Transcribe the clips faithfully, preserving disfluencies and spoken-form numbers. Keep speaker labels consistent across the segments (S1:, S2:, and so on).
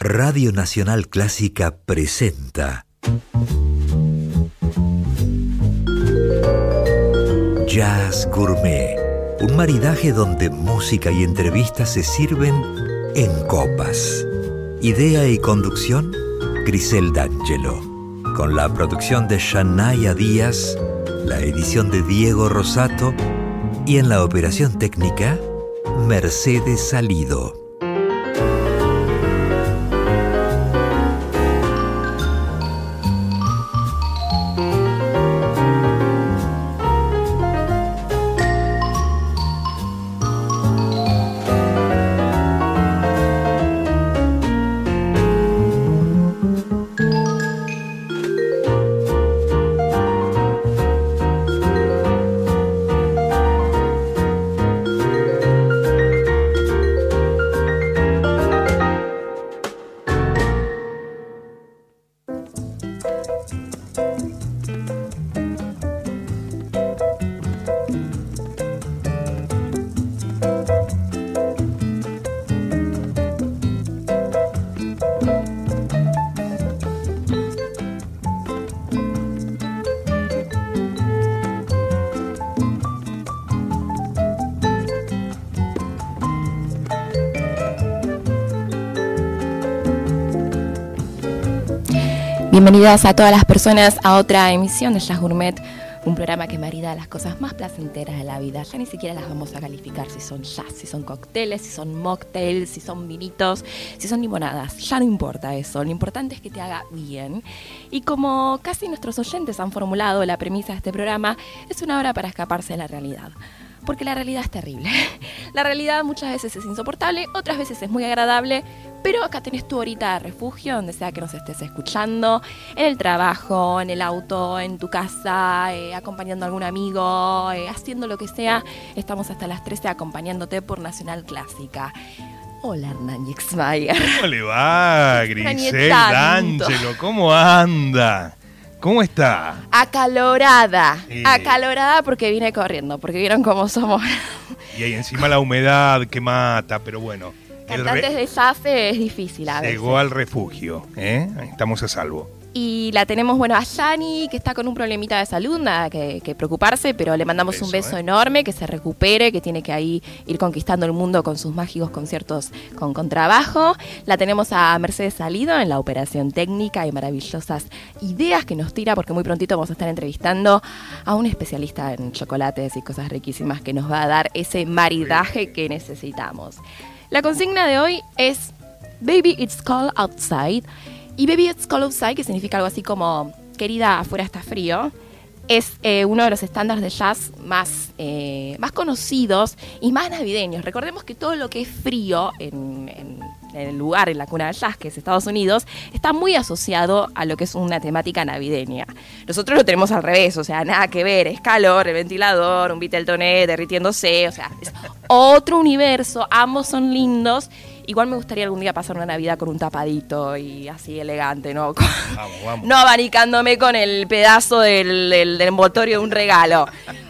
S1: Radio Nacional Clásica presenta Jazz Gourmet, un maridaje donde música y entrevistas se sirven en copas. Idea y conducción, Grisel D'Angelo, con la producción de Shanaya Díaz, la edición de Diego Rosato y en la operación técnica, Mercedes Salido.
S2: Bienvenidas a todas las personas a otra emisión de Jazz Gourmet, un programa que marida las cosas más placenteras de la vida. Ya ni siquiera las vamos a calificar si son jazz, si son cócteles, si son mocktails, si son vinitos, si son limonadas. Ya no importa eso, lo importante es que te haga bien. Y como casi nuestros oyentes han formulado la premisa de este programa, es una hora para escaparse de la realidad. Porque la realidad es terrible. La realidad muchas veces es insoportable, otras veces es muy agradable, pero acá tenés tu horita de refugio, donde sea que nos estés escuchando, en el trabajo, en el auto, en tu casa, eh, acompañando a algún amigo, eh, haciendo lo que sea. Estamos hasta las trece acompañándote por Nacional Clásica. Hola, Hernán Yexmayer.
S3: ¿Cómo le va, Grisel D'Angelo? ¿Cómo anda? ¿Cómo está?
S2: Acalorada,
S3: sí.
S2: acalorada porque vine corriendo, porque vieron cómo somos.
S3: Y ahí encima la humedad que mata, pero bueno.
S2: Cantantes re... de jazz es difícil a veces.
S3: Llegó al refugio, ¿eh? Estamos a salvo.
S2: Y la tenemos, bueno, a Yani, que está con un problemita de salud, nada que, que preocuparse, pero le mandamos beso, un beso eh. enorme, que se recupere, que tiene que ahí ir conquistando el mundo con sus mágicos conciertos con contrabajo. La tenemos a Mercedes Salido en la operación técnica y maravillosas ideas que nos tira, porque muy prontito vamos a estar entrevistando a un especialista en chocolates y cosas riquísimas que nos va a dar ese maridaje que necesitamos. La consigna de hoy es Baby, It's Cold Outside. Y Baby, It's Cold Outside, que significa algo así como querida, afuera está frío, es eh, uno de los estándares de jazz más, eh, más conocidos y más navideños. Recordemos que todo lo que es frío en, en, en el lugar, en la cuna del jazz, que es Estados Unidos, está muy asociado a lo que es una temática navideña. Nosotros lo tenemos al revés, o sea, nada que ver, es calor, el ventilador, un Beatletoné derritiéndose, o sea, es otro universo, ambos son lindos. Igual me gustaría algún día pasar una Navidad con un tapadito y así elegante, ¿no?
S3: Vamos, vamos.
S2: No abanicándome con el pedazo del, del, del envoltorio de un regalo.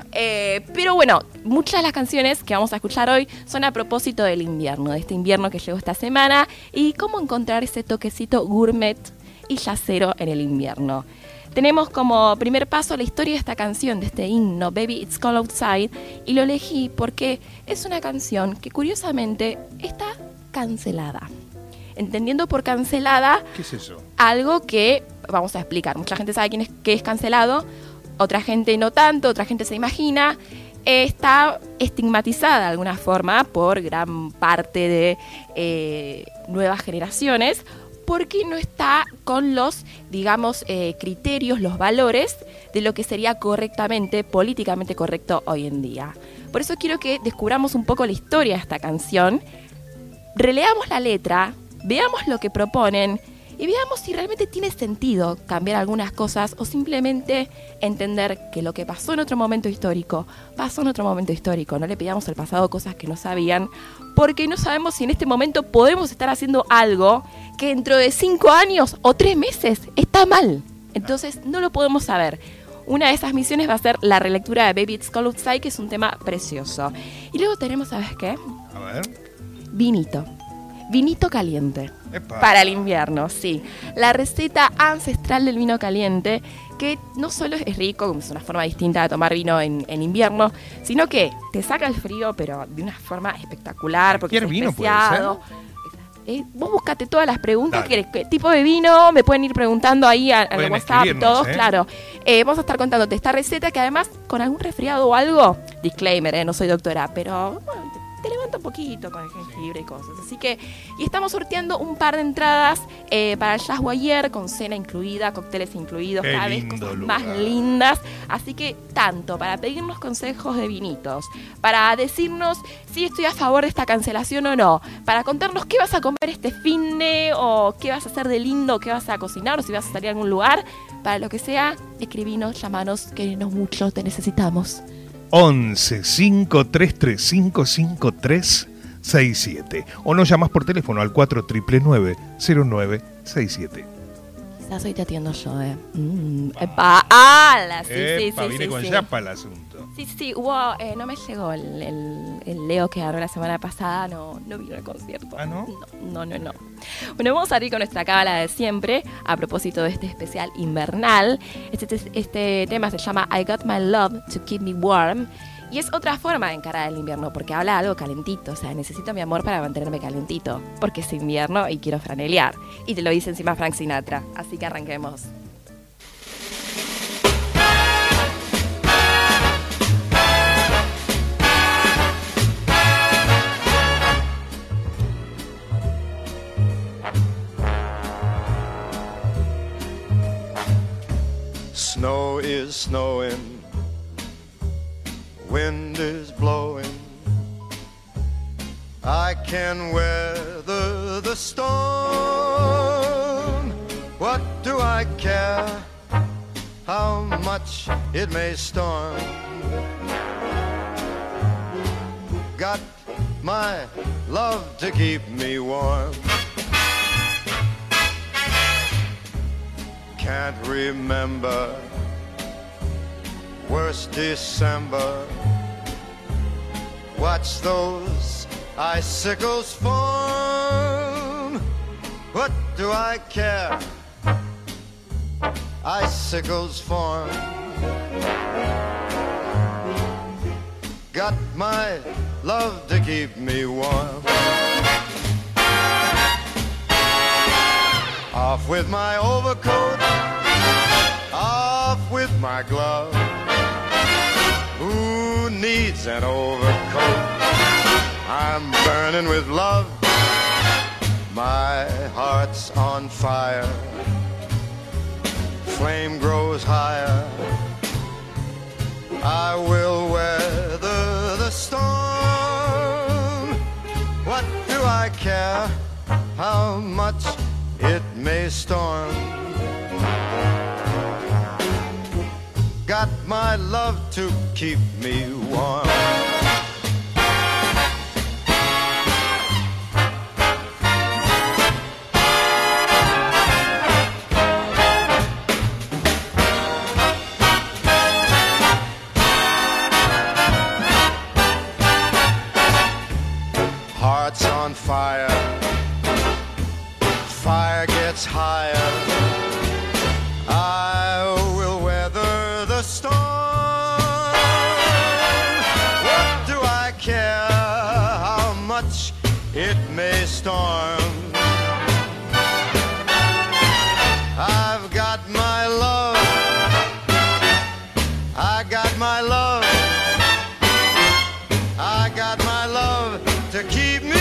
S2: Eh, pero bueno, muchas de las canciones que vamos a escuchar hoy son a propósito del invierno, de este invierno que llegó esta semana y cómo encontrar ese toquecito gourmet y jazzero en el invierno. Tenemos como primer paso la historia de esta canción, de este himno, Baby, It's Cold Outside, y lo elegí porque es una canción que curiosamente está cancelada. Entendiendo por cancelada,
S3: ¿qué es eso?
S2: Algo que vamos a explicar. Mucha gente sabe quién es, qué es cancelado, otra gente no tanto, otra gente se imagina. Eh, está estigmatizada de alguna forma por gran parte de eh, nuevas generaciones, porque no está con los, digamos, eh, criterios, los valores de lo que sería correctamente, políticamente correcto hoy en día. Por eso quiero que descubramos un poco la historia de esta canción, releamos la letra, veamos lo que proponen y veamos si realmente tiene sentido cambiar algunas cosas o simplemente entender que lo que pasó en otro momento histórico, pasó en otro momento histórico. No le pidamos al pasado cosas que no sabían, porque no sabemos si en este momento podemos estar haciendo algo que dentro de cinco años o tres meses está mal. Entonces no lo podemos saber. Una de esas misiones va a ser la relectura de Baby, It's Cold Outside, que es un tema precioso. Y luego tenemos, ¿sabes qué?
S3: A ver.
S2: Vinito. Vinito caliente.
S3: Epa.
S2: Para el invierno, sí. La receta ancestral del vino caliente, que no solo es rico, como es una forma distinta de tomar vino en, en invierno, sino que te saca el frío, pero de una forma espectacular, porque
S3: ¿Cualquier
S2: es
S3: vino puede
S2: especiado. Eh, vos buscate todas las preguntas,
S3: Dale.
S2: ¿qué, qué tipo de vino? Me pueden ir preguntando ahí a- al
S3: Pueden
S2: WhatsApp,
S3: escribirnos,
S2: todos,
S3: ¿eh?
S2: claro. Eh, vamos a estar contándote esta receta que además, con algún resfriado o algo, disclaimer, eh, no soy doctora, pero bueno, te, te levanta un poquito con el jengibre y cosas. Así que, y estamos sorteando un par de entradas eh, para el Jazz Boyer, con cena incluida, cócteles incluidos,
S3: Qué
S2: cada vez
S3: lindo
S2: cosas
S3: lugar.
S2: más lindas. Así que, tanto para pedirnos consejos de vinitos, para decirnos si estoy a favor de esta cancelación o no, para contarnos qué vas a comer este fin de, o qué vas a hacer de lindo, qué vas a cocinar, o si vas a salir a algún lugar, para lo que sea, escribinos, llamanos, que no mucho te necesitamos.
S3: once cinco tres tres cinco cinco tres seis siete o nos llamas por teléfono al cuatro nueve nueve cero nueve seis siete.
S2: Quizás hoy te atiendo yo, eh. Mm, epa, ala, sí, sí,
S3: Epa,
S2: sí,
S3: viene
S2: sí,
S3: con
S2: sí.
S3: chapa el asunto.
S2: Sí, sí, sí, hubo, eh, no me llegó el, el, el Leo que agarró la semana pasada, no, no vino al concierto.
S3: ¿Ah, no?
S2: No, no, no, no. Bueno, vamos a ir con nuestra cábala de siempre, a propósito de este especial invernal. Este, este tema se llama I Got My Love to Keep Me Warm. Y es otra forma de encarar el invierno, porque habla de algo calentito. O sea, necesito mi amor para mantenerme calentito, porque es invierno y quiero franelear. Y te lo dice encima Frank Sinatra. Así que arranquemos.
S4: Snow is snowing, wind is blowing. I can weather the storm. What do I care how much it may storm? Got my love to keep me warm. Can't remember worst December. Watch those icicles form. What do I care? Icicles form. Got my love to keep me warm. Off with my overcoat, off with my glove. Who needs an overcoat? I'm burning with love. My heart's on fire. Flame grows higher. I will weather the storm. What do I care how much it may storm? Got my love to keep me warm. Heart's on fire. Fire gets higher. I will weather the storm. What do I care how much it may storm? I've got my love. I got my love. I got my love to keep me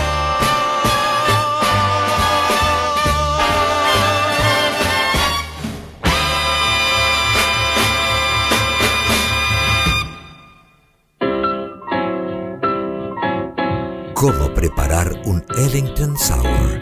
S1: ¿Cómo preparar un Ellington Sour?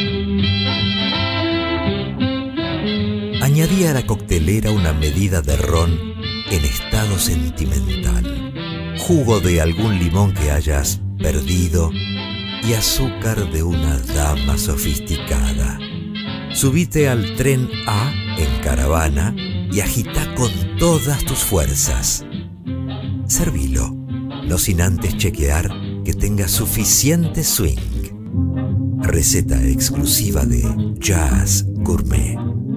S1: Añadí a la coctelera una medida de ron en estado sentimental, jugo de algún limón que hayas perdido y azúcar de una dama sofisticada. Subite al tren A en caravana y agita con todas tus fuerzas. Servilo, no sin antes chequear que tenga suficiente swing. Receta exclusiva de Jazz Gourmet.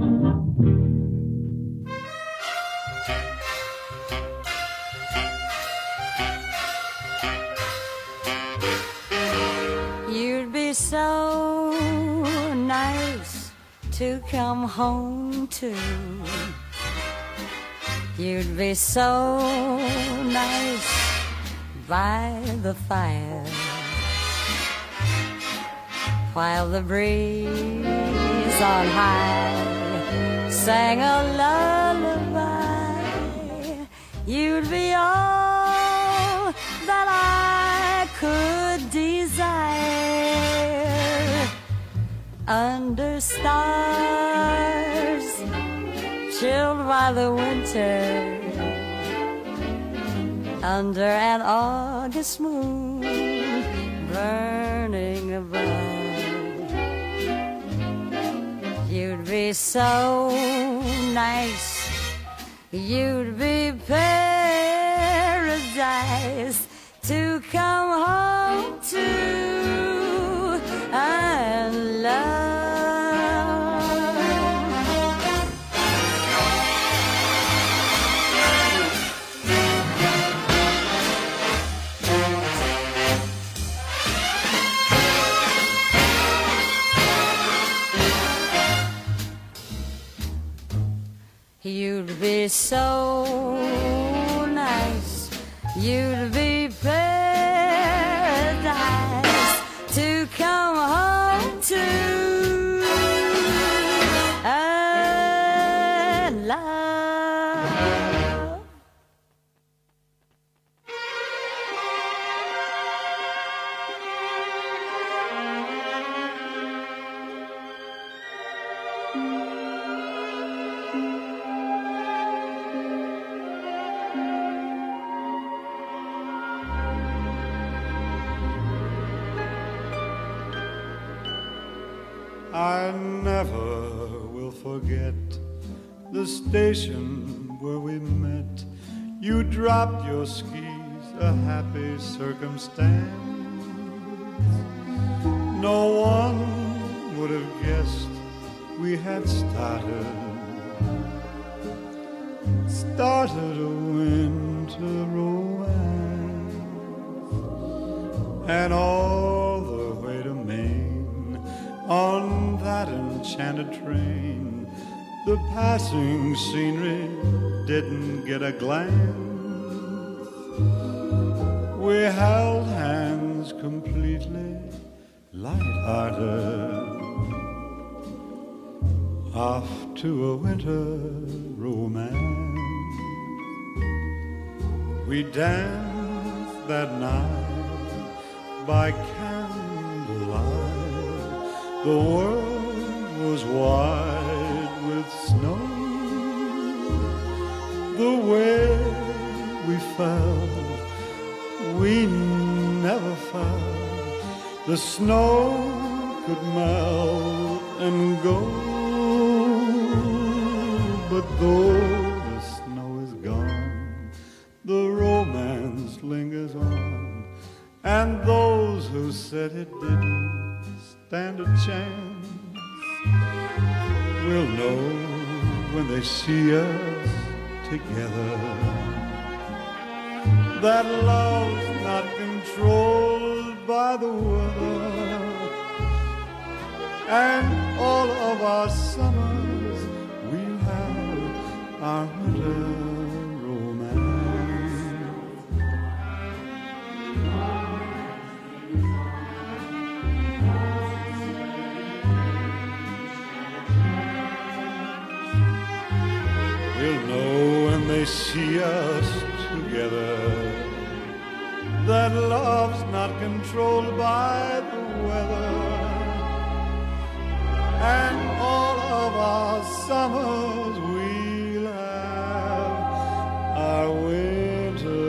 S5: You'd be so nice to come home to. You'd be so nice by the fire, while the breeze on high sang a lullaby. You'd be all that I could desire, under stars chilled by the winter, under an August moon burning above. You'd be so nice, you'd be paradise to come home to and love. You'd be so nice, you'd be paradise to come home to and love.
S6: I never will forget the station where we met. You dropped your skis, a happy circumstance. No one would have guessed we had started, started a winter romance. And all the way to Maine, on that enchanted train, the passing scenery didn't get a glance. We held hands completely light-hearted, off to a winter romance. We danced that night by candlelight. The world was white with snow. The way we felt, we never felt. The snow could melt and go, but though the snow is gone, the romance lingers on. And those who said it didn't stand a chance will know when they see us together that love's not controlled by the weather. And all of our summers we'll have our winter romance. We'll know when they see us together that love's not controlled by the weather. And all of our summers we'll have our winter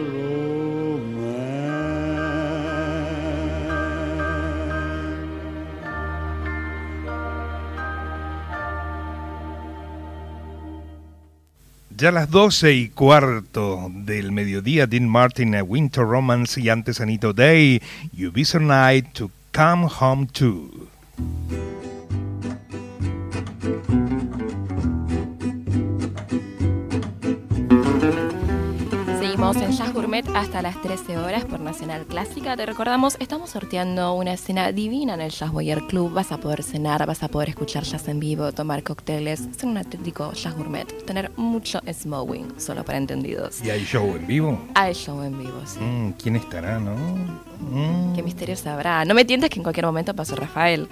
S3: Ya las doce y cuarto del mediodía, Dean Martin, A Winter Romance, y antes Anita O'Day, You Be So Nice to Come Home To.
S2: Seguimos en Jazz Gourmet hasta las trece horas por Nacional Clásica. Te recordamos, estamos sorteando una cena divina en el Jazz Boyer Club. Vas a poder cenar, vas a poder escuchar jazz en vivo, tomar cócteles, ser un auténtico Jazz Gourmet, tener mucho smowing, solo para entendidos.
S3: ¿Y hay show en vivo?
S2: Hay show en vivo, sí.
S3: Mm, ¿Quién estará, no? Mm.
S2: ¿Qué misterio sabrá? No me tientes que en cualquier momento pasó Rafael.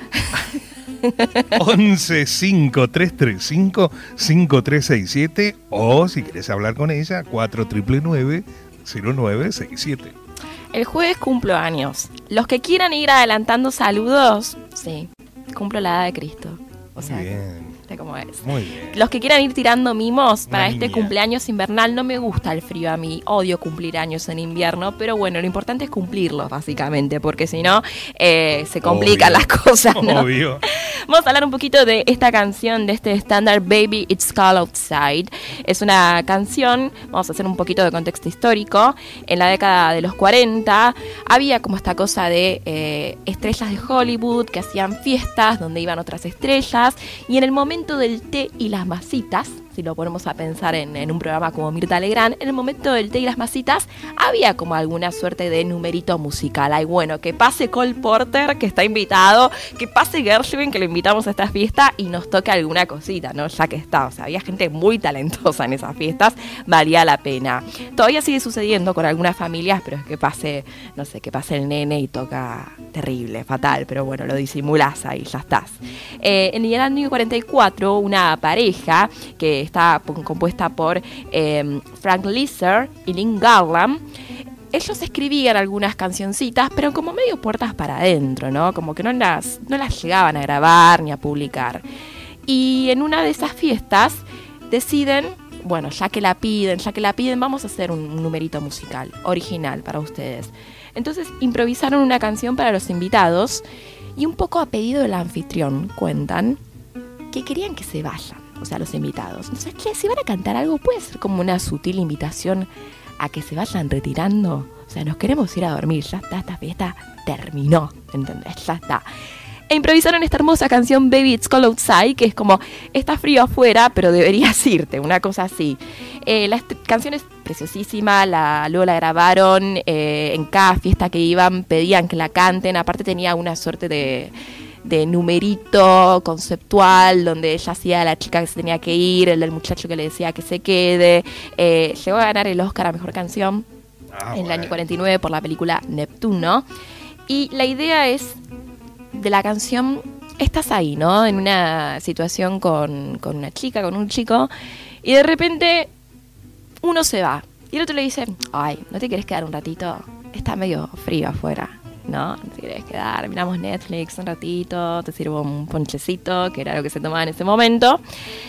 S3: once cinco tres tres cinco cinco tres seis siete o si quieres hablar con ella cuatro nueve nueve cero nueve seis siete.
S2: El jueves cumplo años. Los que quieran ir adelantando saludos, sí, cumplo la edad de Cristo. O sea,
S3: Muy bien.
S2: ¿viste cómo es?
S3: Muy bien.
S2: Los que quieran ir tirando mimos para
S3: Una
S2: este
S3: niña.
S2: cumpleaños invernal, no me gusta el frío a mí, odio cumplir años en invierno, pero bueno, lo importante es cumplirlos básicamente, porque si no, eh, se complican
S3: Obvio.
S2: las cosas, ¿no?
S3: Obvio.
S2: Vamos a hablar un poquito de esta canción, de este estándar Baby It's Cold Outside. Es una canción, vamos a hacer un poquito de contexto histórico. En la década de los cuarenta había como esta cosa de eh, estrellas de Hollywood que hacían fiestas donde iban otras estrellas, y en el momento del té y las masitas, si lo ponemos a pensar en, en un programa como Mirta Legrand, en el momento del té y las masitas había como alguna suerte de numerito musical. Ay, bueno, que pase Cole Porter, que está invitado, que pase Gershwin, que lo invitamos a esta fiesta y nos toque alguna cosita, ¿no? Ya que está, o sea, había gente muy talentosa en esas fiestas, valía la pena. Todavía sigue sucediendo con algunas familias, pero es que pase, no sé, que pase el nene y toca terrible, fatal, pero bueno, lo disimulás ahí, ya estás. Eh, en el año cuarenta y cuatro, una pareja que está compuesta por eh, Frank Loesser y Lynn Garland, ellos escribían algunas cancioncitas, pero como medio puertas para adentro, ¿no? Como que no las, no las llegaban a grabar ni a publicar. Y en una de esas fiestas deciden, bueno, ya que la piden, ya que la piden, vamos a hacer un, un numerito musical original para ustedes. Entonces improvisaron una canción para los invitados y un poco a pedido del anfitrión, cuentan, que querían que se vayan, o sea, los invitados. Entonces, ¿qué? Si van a cantar algo, puede ser como una sutil invitación a que se vayan retirando. O sea, nos queremos ir a dormir, ya está, esta fiesta terminó, ¿entendés? Ya está. E improvisaron esta hermosa canción Baby It's Cold Outside, que es como, está frío afuera, pero deberías irte, una cosa así. Eh, la est- canción es preciosísima, la, luego la grabaron eh, en cada fiesta que iban, pedían que la canten, aparte tenía una suerte de... de numerito conceptual donde ella hacía a la chica que se tenía que ir, el del muchacho que le decía que se quede. Eh, llegó a ganar el Oscar a Mejor Canción
S3: Ah,
S2: en el
S3: bueno.
S2: año cuarenta y nueve por la película Neptuno. Y la idea es de la canción, estás ahí, ¿no? En una situación con, con una chica, con un chico, y de repente uno se va y el otro le dice, ay, ¿no te querés quedar un ratito? Está medio frío afuera, ¿no? Si querés quedar, miramos Netflix un ratito, te sirvo un ponchecito, que era lo que se tomaba en ese momento.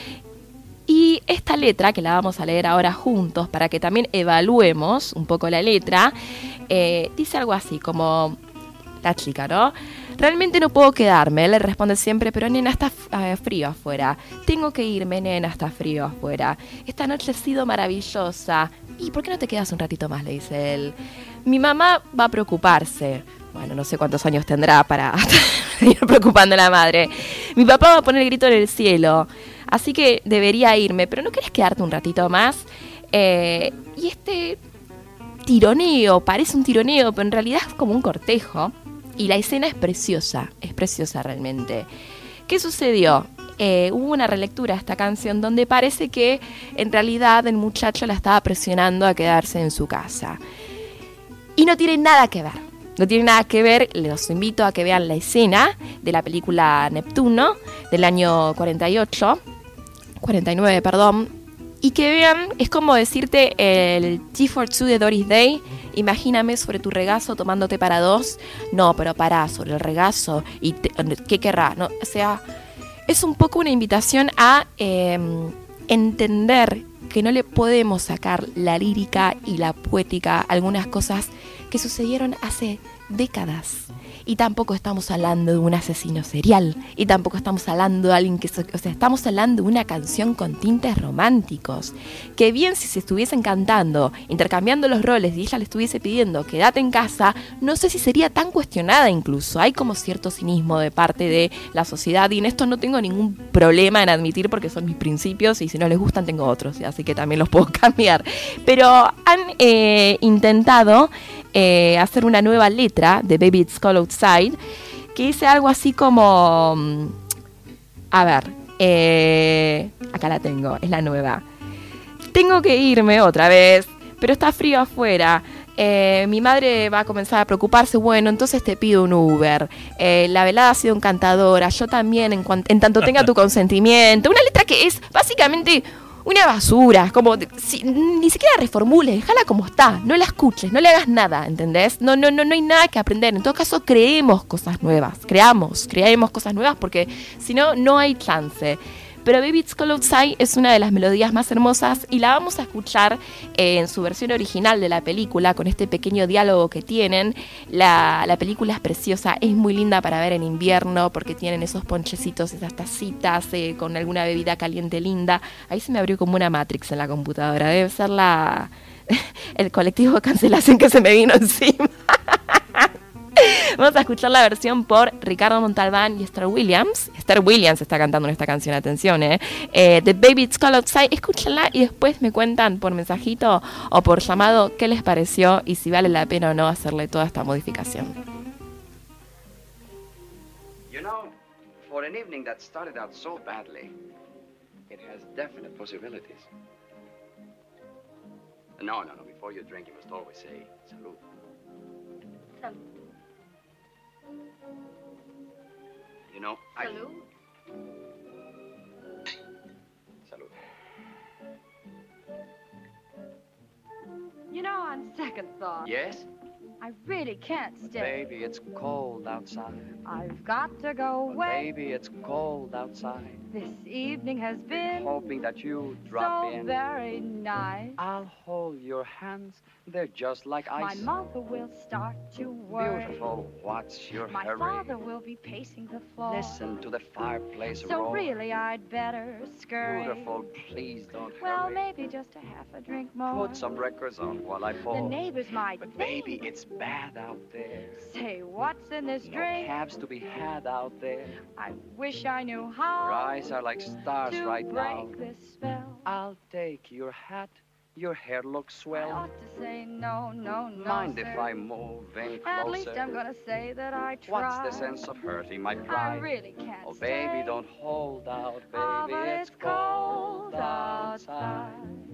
S2: Y esta letra, que la vamos a leer ahora juntos para que también evaluemos un poco la letra, eh, dice algo así como la chica, ¿no? Realmente no puedo quedarme, le responde siempre, pero nena, está uh, frío afuera. Tengo que irme, nena, está frío afuera. Esta noche ha sido maravillosa. ¿Y por qué no te quedas un ratito más?, le dice él. Mi mamá va a preocuparse. Bueno, no sé cuántos años tendrá para ir preocupando a la madre. Mi papá va a poner el grito en el cielo. Así que debería irme, pero ¿no querés quedarte un ratito más? Eh, y este tironeo, parece un tironeo, pero en realidad es como un cortejo. Y la escena es preciosa, es preciosa realmente. ¿Qué sucedió? Eh, hubo una relectura de esta canción donde parece que en realidad el muchacho la estaba presionando a quedarse en su casa. Y no tiene nada que ver. No tiene nada que ver, los invito a que vean la escena de la película Neptuno del año cuarenta y ocho, cuarenta y nueve, perdón, y que vean, es como decirte el Tea for Two de Doris Day, imagíname sobre tu regazo tomándote para dos, no, pero pará, sobre el regazo, y te, ¿qué querrá? No, o sea, es un poco una invitación a eh, entender que no le podemos sacar la lírica y la poética a algunas cosas que sucedieron hace décadas y tampoco estamos hablando de un asesino serial, y tampoco estamos hablando de alguien que... O sea, estamos hablando de una canción con tintes románticos, que bien si se estuviesen cantando, intercambiando los roles y ella le estuviese pidiendo quédate en casa, no sé si sería tan cuestionada incluso. Hay como cierto cinismo de parte de la sociedad y en esto no tengo ningún problema en admitir porque son mis principios y si no les gustan tengo otros, así que también los puedo cambiar. Pero han eh, intentado eh, hacer una nueva letra de Baby It's Cold Outside que dice algo así como... A ver, eh, acá la tengo, es la nueva. Tengo que irme otra vez, pero está frío afuera. Eh, mi madre va a comenzar a preocuparse, bueno, entonces te pido un Uber. Eh, la velada ha sido encantadora, yo también, en, cuan- en tanto tenga tu consentimiento. Una letra que es básicamente una basura, es como, si, ni siquiera reformules, déjala como está, no la escuches, no le hagas nada, ¿entendés? No, no, no, no hay nada que aprender, en todo caso creemos cosas nuevas, creamos, creemos cosas nuevas porque si no, no hay chance. Pero Baby It's Cold Outside es una de las melodías más hermosas y la vamos a escuchar eh, en su versión original de la película, con este pequeño diálogo que tienen. La, la película es preciosa, es muy linda para ver en invierno porque tienen esos ponchecitos, esas tacitas eh, con alguna bebida caliente linda. Ahí se me abrió como una Matrix en la computadora, debe ser la el colectivo de cancelación que se me vino encima. Vamos a escuchar la versión por Ricardo Montalbán y Esther Williams. Esther Williams está cantando en esta canción, atención, eh. eh The Baby It's Cold Outside, escúchenla y después me cuentan por mensajito o por llamado qué les pareció y si vale la pena o no hacerle toda esta modificación.
S7: You know, for an evening that started out so badly, it has definite possibilities. No, no, no, before you drink you must always say salud.
S8: Salud.
S7: You know, I...
S8: Salud.
S7: Salud.
S8: You know, on second thought,
S7: Yes?
S8: I really can't stay.
S7: Baby, it's cold outside.
S8: I've got to go away.
S7: Baby, it's cold outside.
S8: This evening has been
S7: Hoping that you drop
S8: so
S7: in.
S8: very nice.
S7: I'll hold your hands. They're just like
S8: My
S7: ice.
S8: mother will start to worry.
S7: Beautiful, what's your
S8: My
S7: hurry?
S8: father will be pacing the floor.
S7: Listen to the fireplace
S8: So
S7: roar.
S8: really, I'd better scurry.
S7: Beautiful, please don't
S8: Well,
S7: hurry.
S8: maybe just a half a drink more.
S7: Put some records on while I
S8: The
S7: fall.
S8: neighbors might
S7: But
S8: think,
S7: baby, it's bad out there.
S8: say, what's in this
S7: No
S8: drink?
S7: cabs to be had out there.
S8: I wish I knew
S7: Your
S8: how
S7: eyes are like stars
S8: to
S7: right now.
S8: break this spell.
S7: I'll take your hat. Your hair looks
S8: I
S7: swell.
S8: ought to say no, no, no,
S7: Mind
S8: sir.
S7: if I move in closer?
S8: At least I'm gonna say that I tried.
S7: What's the sense of hurting my
S8: I
S7: pride?
S8: really can't
S7: Oh,
S8: stay.
S7: baby, don't hold out, baby.
S8: Ah, but
S7: it's cold outside.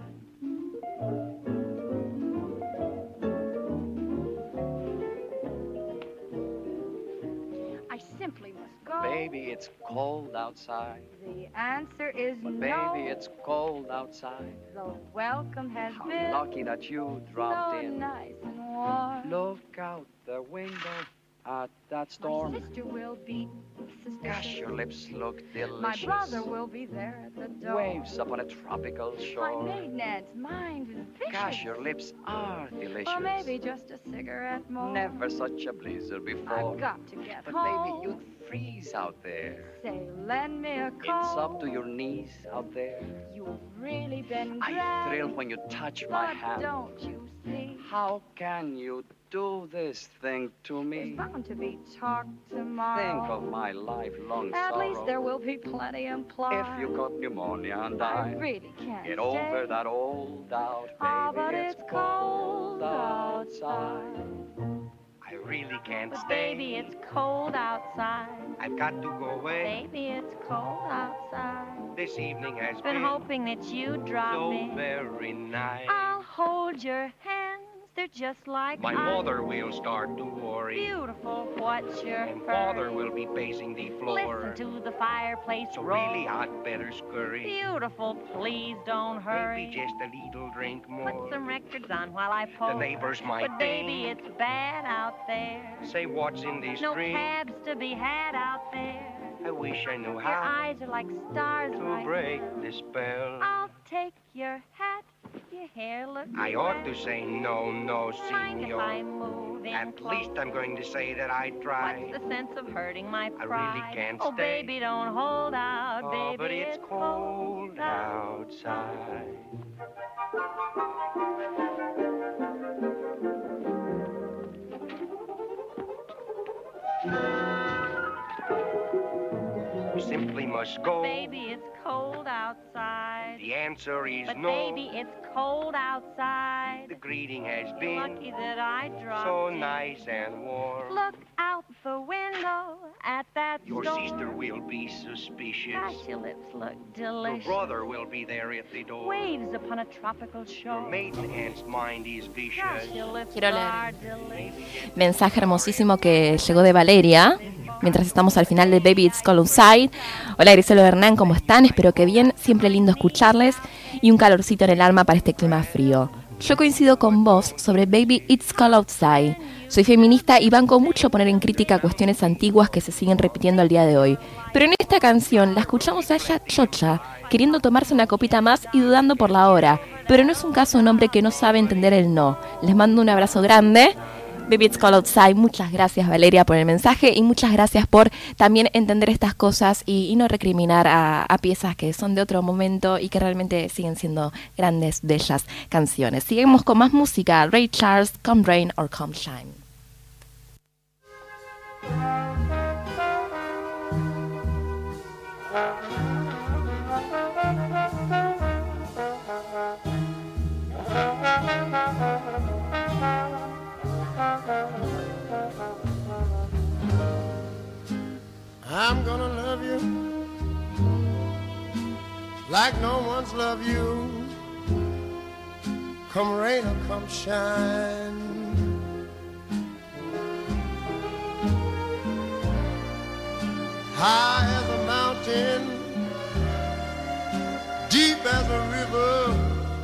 S8: I simply must go.
S7: Baby, it's cold outside.
S8: The answer is
S7: But
S8: no.
S7: baby, it's cold outside.
S8: The welcome has
S7: How
S8: been
S7: lucky that you dropped
S8: so
S7: in.
S8: nice and warm.
S7: Look out the window at that
S8: My
S7: storm.
S8: sister will be
S7: Gosh,
S8: suspicious.
S7: your lips look
S8: My
S7: delicious.
S8: brother will be there at the door.
S7: Waves upon a tropical
S8: My
S7: shore.
S8: maiden aunt's mind is vicious.
S7: Gosh, your lips are delicious.
S8: Or maybe just a cigarette more.
S7: Never such a blizzard before.
S8: I've got to get
S7: But
S8: home.
S7: baby, you'd freeze out there.
S8: Say, lend me a coat.
S7: It's up to your knees out there.
S8: You've really been
S7: I
S8: grand.
S7: thrill when you touch my
S8: But
S7: hand.
S8: don't you see?
S7: How can you do this thing to
S8: There's
S7: me?
S8: bound to be talk tomorrow.
S7: Think of my lifelong
S8: At
S7: sorrow.
S8: least there will be plenty implied.
S7: If you got pneumonia and
S8: I
S7: I
S8: really can't
S7: get
S8: stay.
S7: over that old doubt, baby,
S8: Ah, but
S7: it's,
S8: it's
S7: cold
S8: cold
S7: outside.
S9: I really can't
S8: But
S9: stay.
S8: baby, it's cold outside.
S9: I've got to go away.
S8: Baby, it's cold outside.
S9: This evening has
S8: Been
S9: been
S8: hoping that you'd drop
S9: so
S8: in.
S9: very nice.
S8: I'll hold your hands. They're just like
S9: My
S8: ice.
S9: mother will start to worry.
S8: Beautiful, what's your
S9: And
S8: hurry?
S9: father will be pacing the floor.
S8: Listen to the fireplace
S9: So
S8: roar.
S9: really, I'd better scurry.
S8: Beautiful, please don't hurry.
S9: Maybe just a little drink more.
S8: Put some records on while I pour.
S9: The neighbors might
S8: But baby,
S9: think.
S8: it's bad out there.
S9: Say what's in this
S8: No
S9: drink.
S8: cabs to be had out there.
S9: I wish I knew
S8: Your
S9: how
S8: eyes are like stars
S9: to
S8: right
S9: break
S8: now.
S9: the spell.
S8: I'll take your hat. your hair look
S9: I
S8: good?
S9: ought to say no, no,
S8: Mind if I
S9: senor.
S8: move in
S9: At
S8: close?
S9: least I'm going to say that I tried.
S8: What's the sense of hurting my
S9: I
S8: pride?
S9: really can't
S8: Oh,
S9: stay.
S8: baby, don't hold out,
S9: Oh,
S8: baby.
S9: but it's cold outside. You simply must go.
S8: Baby, it's cold outside.
S9: The answer is
S8: But
S9: no.
S8: baby, it's cold outside.
S9: The greeting has
S8: You're
S9: been
S8: lucky that I dropped
S9: so
S8: in.
S9: nice and warm.
S8: Look out the window at that
S9: Your
S8: store.
S9: sister will be suspicious.
S8: Gosh, your lips look
S9: Your
S8: delicious.
S9: brother will be there at the door.
S8: Waves upon a tropical
S9: Your
S8: shore.
S9: maiden aunt's mind is vicious.
S8: Gosh, your lips
S2: Quiero leer.
S8: are delicious.
S2: Mensaje hermosísimo que llegó de Valeria, mientras estamos al final de Baby It's Cold Outside. Hola Grisel Hernán, ¿cómo están? Espero que bien, siempre lindo escucharles y un calorcito en el alma para este clima frío. Yo coincido con vos sobre Baby It's Cold Outside. Soy feminista y banco mucho poner en crítica cuestiones antiguas que se siguen repitiendo al día de hoy. Pero en esta canción la escuchamos a ella chocha, queriendo tomarse una copita más y dudando por la hora. Pero no es un caso de un hombre que no sabe entender el no. Les mando un abrazo grande. Baby It's Cold Outside, muchas gracias Valeria por el mensaje y muchas gracias por también entender estas cosas y, y no recriminar a, a piezas que son de otro momento y que realmente siguen siendo grandes, bellas canciones. Seguimos con más música. Ray Charles, Come Rain or Come Shine.
S10: I'm gonna love you like no one's loved you. Come rain or come shine. High as a mountain, deep as a river.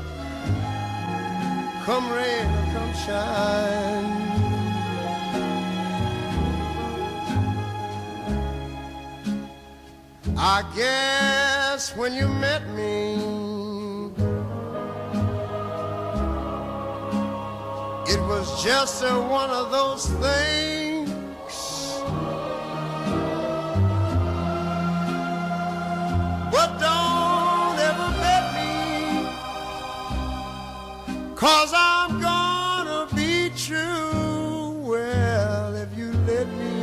S10: Come rain or come shine. I guess when you met me, it was just a, one of those things. But don't ever bet me, 'cause I'm gonna be true. Well, if you let me,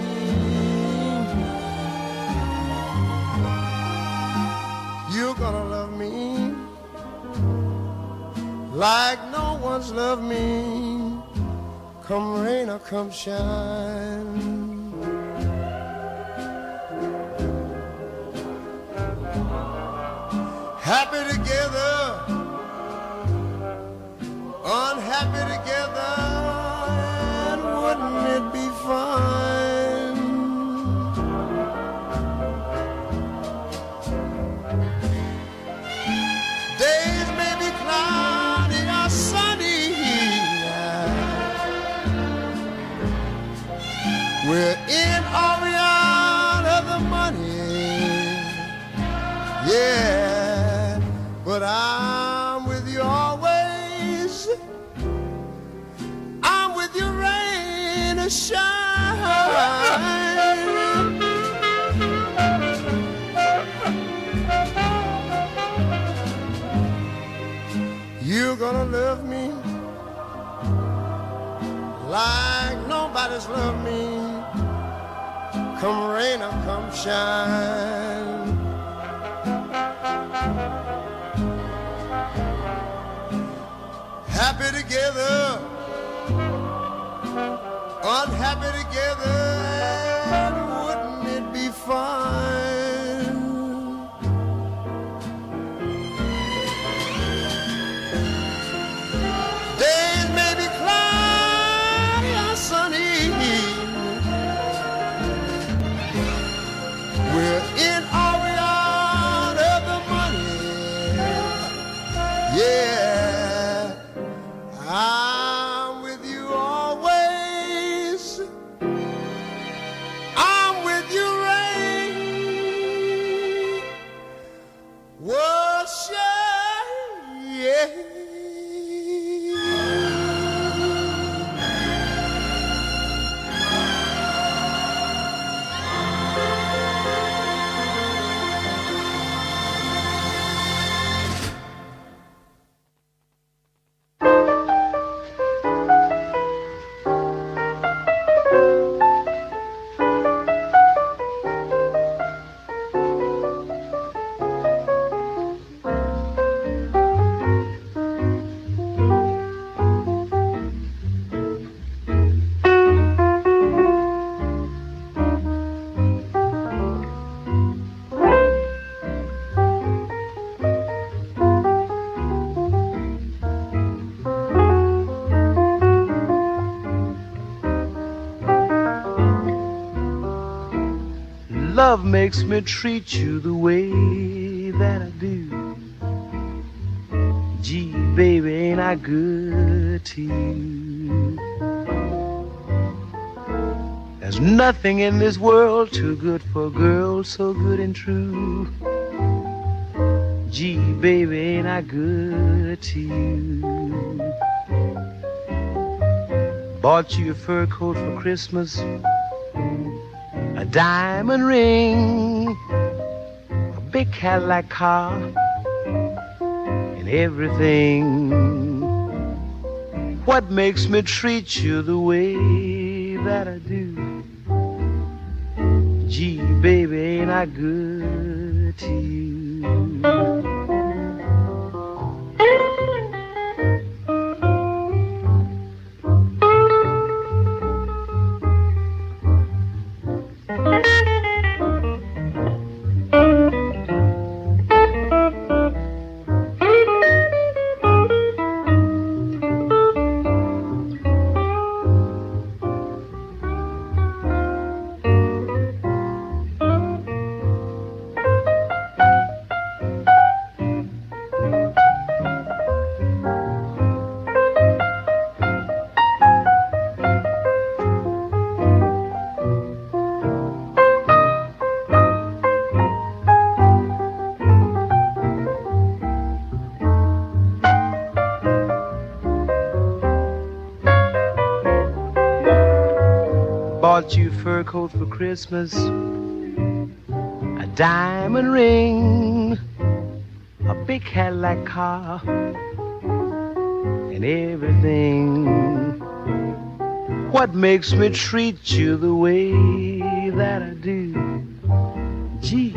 S10: you're gonna love me like no one's loved me. Come rain or come shine. Happy together, unhappy together, and wouldn't it be fine? Days may be cloudy or sunny, we're in or we out of the money, yeah, but I'm with you always. I'm with you rain or shine. You're gonna love me like nobody's loved me. Come rain or come shine. Happy together, unhappy together, and wouldn't it be fine? Days may be cloudy or sunny, we're in or we out of the money, yeah, I'm with you always.
S11: love makes me treat you the way that I do. Gee, baby, ain't I good to you? There's nothing in this world too good for a girl so good and true. Gee, baby, ain't I good to you? Bought you a fur coat for Christmas, a diamond ring, a big Cadillac car, and everything. What makes me treat you the way that I do? Gee, baby, ain't I good to you? Bought you a fur coat for Christmas, a diamond ring, a big Cadillac car, and everything. What makes me treat you the way that I do? Gee.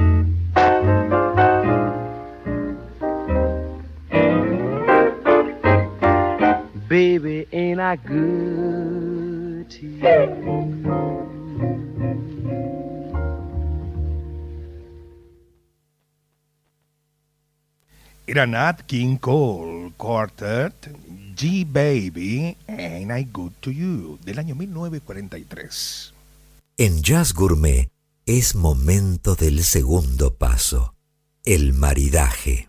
S11: Baby, ain't I good to you?
S3: Era Nat King Cole Quartet, G Baby, Ain't I Good to You, del año mil novecientos cuarenta y tres.
S1: En Jazz Gourmet es momento del segundo paso, el maridaje.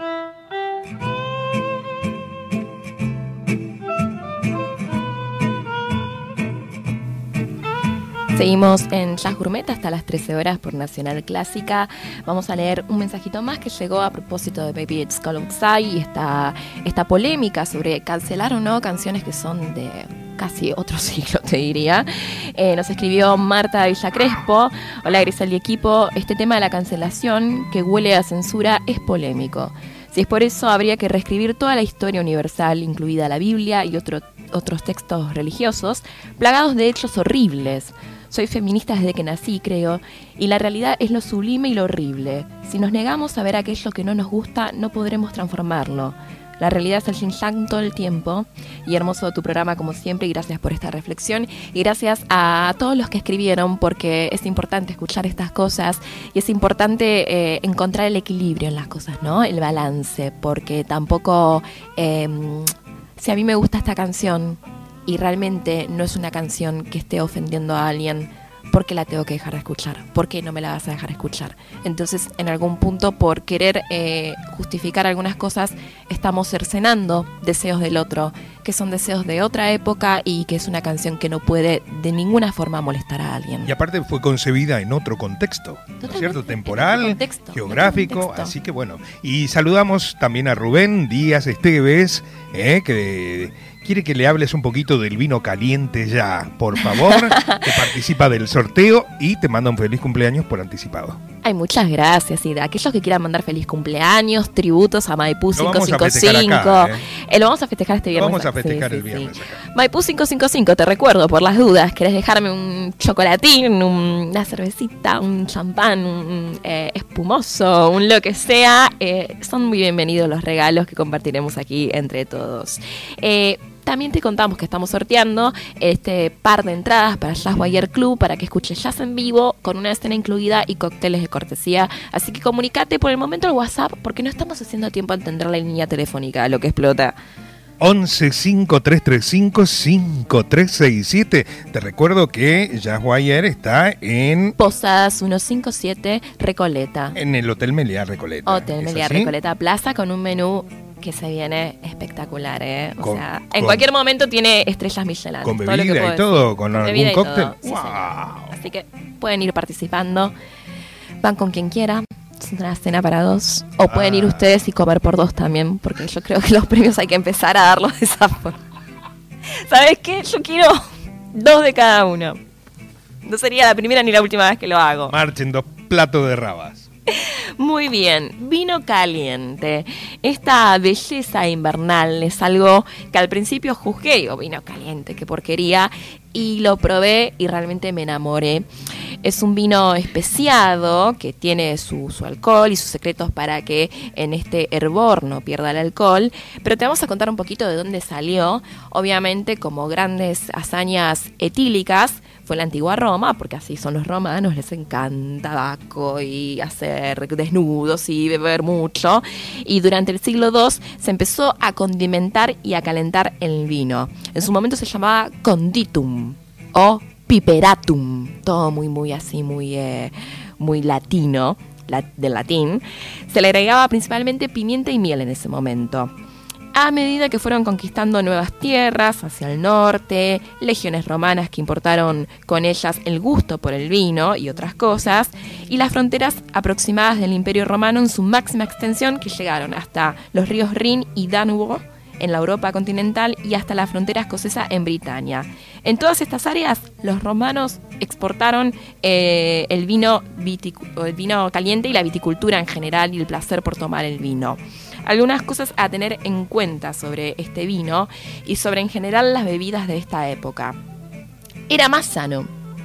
S2: Seguimos en Jazz Gourmet hasta las trece horas por Nacional Clásica. Vamos a leer un mensajito más que llegó a propósito de Baby It's Cold Outside y esta, esta polémica sobre cancelar o no canciones que son de casi otro siglo, te diría. Eh, nos escribió Marta Villa Crespo. Hola Grisel y equipo. Este tema de la cancelación que huele a censura es polémico. Si es por eso, habría que reescribir toda la historia universal, incluida la Biblia y otro, otros textos religiosos, plagados de hechos horribles. Soy feminista desde que nací, creo, y la realidad es lo sublime y lo horrible. Si nos negamos a ver aquello que no nos gusta, no podremos transformarlo. La realidad es el yin-yang todo el tiempo. Y hermoso tu programa como siempre, y gracias por esta reflexión. Y gracias a todos los que escribieron, porque es importante escuchar estas cosas y es importante eh, encontrar el equilibrio en las cosas, ¿no? El balance, porque tampoco... Eh, si a mí me gusta esta canción y realmente no es una canción que esté ofendiendo a alguien, ¿por qué la tengo que dejar de escuchar? ¿Por qué no me la vas a dejar escuchar? Entonces, en algún punto, por querer eh, justificar algunas cosas, estamos cercenando deseos del otro, que son deseos de otra época y que es una canción que no puede de ninguna forma molestar a alguien.
S3: Y aparte fue concebida en otro contexto, ¿no es cierto? Temporal,
S2: contexto,
S3: geográfico,
S2: contexto.
S3: Así que bueno. Y saludamos también a Rubén Díaz Esteves, eh, que... quiere que le hables un poquito del vino caliente ya, por favor, que participa del sorteo y te manda un feliz cumpleaños por anticipado.
S2: Ay, muchas gracias. Y de aquellos que quieran mandar feliz cumpleaños, tributos a Maipú
S3: Lo
S2: cinco cinco cinco.
S3: vamos a festejar acá, ¿eh?
S2: Eh, lo vamos a festejar este viernes.
S3: Vamos a festejar
S2: Sí,
S3: el
S2: sí,
S3: viernes
S2: sí.
S3: acá.
S2: Maipú cinco cinco cinco, te recuerdo por las dudas. ¿Querés dejarme un chocolatín, un- una cervecita, un champán, un eh, espumoso, un lo que sea? Eh, son muy bienvenidos los regalos que compartiremos aquí entre todos. Eh, También te contamos que estamos sorteando este par de entradas para Jazz Wire Club para que escuches jazz en vivo con una escena incluida y cócteles de cortesía. Así que comunicate por el momento al WhatsApp porque no estamos haciendo tiempo a atender la línea telefónica, lo que explota.
S3: once cinco tres tres cinco cinco tres seis siete. Te recuerdo que Jazz Wire está en
S2: Posadas ciento cincuenta y siete Recoleta.
S3: En el Hotel Meliá Recoleta.
S2: Hotel Meliá Recoleta Plaza, con un menú que se viene espectacular, ¿eh? O
S3: Con,
S2: sea, en
S3: con,
S2: cualquier momento tiene estrellas Michelin.
S3: Con
S2: todo lo que
S3: bebida y todo,
S2: decir.
S3: con,
S2: con
S3: algún cóctel.
S2: Sí,
S3: ¡Wow!
S2: Así que pueden ir participando. Van con quien quiera. Es una cena para dos. O ah. pueden ir ustedes y comer por dos también, porque yo creo que los premios hay que empezar a darlos de esa forma. ¿Sabes qué? Yo quiero dos de cada uno. No sería la primera ni la última vez que lo hago.
S3: Marchen dos platos de rabas.
S2: Muy bien, vino caliente. Esta belleza invernal es algo que al principio juzgué, digo, vino caliente, qué porquería, y lo probé y realmente me enamoré. Es un vino especiado que tiene su, su alcohol y sus secretos para que en este hervor no pierda el alcohol, pero te vamos a contar un poquito de dónde salió. Obviamente, como grandes hazañas etílicas, fue en la antigua Roma, porque así son los romanos, les encanta tabaco y hacer desnudos y beber mucho. Y durante el siglo segundo se empezó a condimentar y a calentar el vino. En su momento se llamaba conditum o piperatum, todo muy, muy así, muy, eh, muy latino, la, del latín. Se le agregaba principalmente pimienta y miel en ese momento. A medida que fueron conquistando nuevas tierras hacia el norte, legiones romanas que importaron con ellas el gusto por el vino y otras cosas, y las fronteras aproximadas del Imperio Romano en su máxima extensión, que llegaron hasta los ríos Rin y Dánubo en la Europa continental y hasta la frontera escocesa en Britania. En todas estas áreas, los romanos exportaron eh, el vino viticu- el vino caliente y la viticultura en general y el placer por tomar el vino. Algunas cosas a tener en cuenta sobre este vino y sobre en general las bebidas de esta época. Era más sano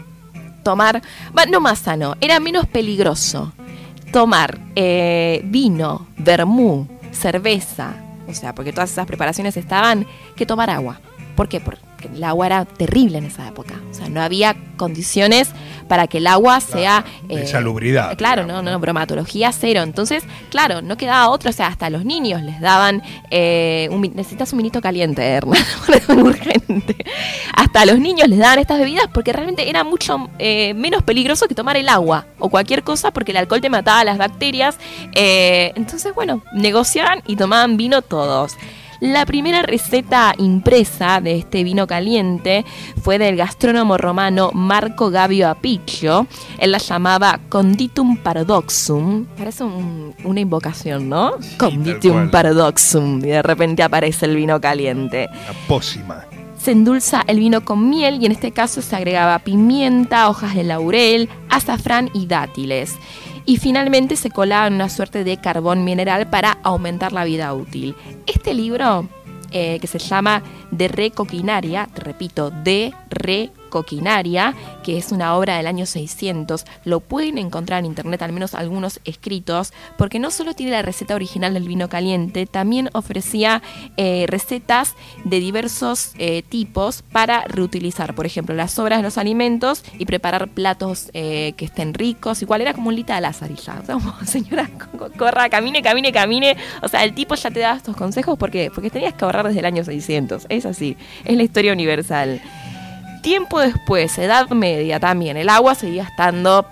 S2: tomar, no más sano, era menos peligroso tomar eh, vino, vermú, cerveza, o sea, porque todas esas preparaciones estaban, que tomar agua. ¿Por qué? Porque el agua era terrible en esa época. O sea, no había condiciones para que el agua sea...
S3: De eh, salubridad.
S2: Claro, no, no, bromatología cero. Entonces, claro, no quedaba otro. O sea, hasta a los niños les daban... Eh, un, necesitas un vinito caliente, Hernán, urgente. Hasta a los niños les daban estas bebidas porque realmente era mucho eh, menos peligroso que tomar el agua o cualquier cosa, porque el alcohol te mataba las bacterias. Eh, entonces, bueno, negociaban y tomaban vino todos. La primera receta impresa de este vino caliente fue del gastrónomo romano Marco Gabio Apiccio. Él la llamaba Conditum Paradoxum. Parece un, una invocación, ¿no? Sí, Conditum Paradoxum. Y de repente aparece el vino caliente.
S3: Una pócima.
S2: Se endulza el vino con miel y en este caso se agregaba pimienta, hojas de laurel, azafrán y dátiles. Y finalmente se colaba en una suerte de carbón mineral para aumentar la vida útil. Este libro, eh, que se llama De Re Coquinaria, te repito, De Re Coquinaria, que es una obra del año seiscientos, lo pueden encontrar en internet, al menos algunos escritos, porque no solo tiene la receta original del vino caliente, también ofrecía eh, recetas de diversos eh, tipos para reutilizar, por ejemplo, las sobras de los alimentos y preparar platos eh, que estén ricos. Igual era como un Lita Lázari ya, o sea, como, señora, corra, camine, camine, camine. O sea, el tipo ya te daba estos consejos, ¿por qué? Porque tenías que ahorrar desde el año seiscientos, es así, es la historia universal. Tiempo después, Edad Media también, el agua seguía estando,